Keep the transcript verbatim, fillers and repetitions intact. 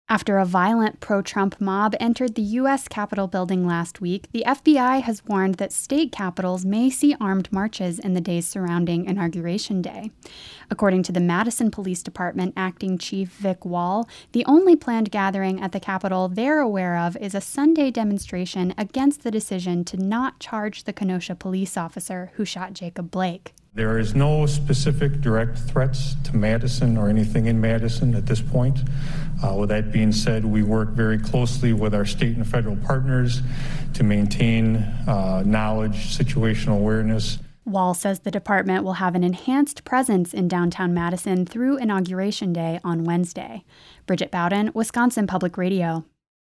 After a violent pro-Trump mob entered the U S Capitol building last week, the F B I has warned that state capitals may see armed marches in the days surrounding Inauguration Day. According to the Madison Police Department Acting Chief Vic Wall, the only planned gathering at the Capitol they're aware of is a Sunday demonstration against the decision to not charge the Kenosha police officer who shot Jacob Blake. There is no specific direct threats to Madison or anything in Madison at this point. Uh, with that being said, we work very closely with our state and federal partners to maintain uh, knowledge, situational awareness. Wall says the department will have an enhanced presence in downtown Madison through Inauguration Day on Wednesday. Bridget Bowden, Wisconsin Public Radio.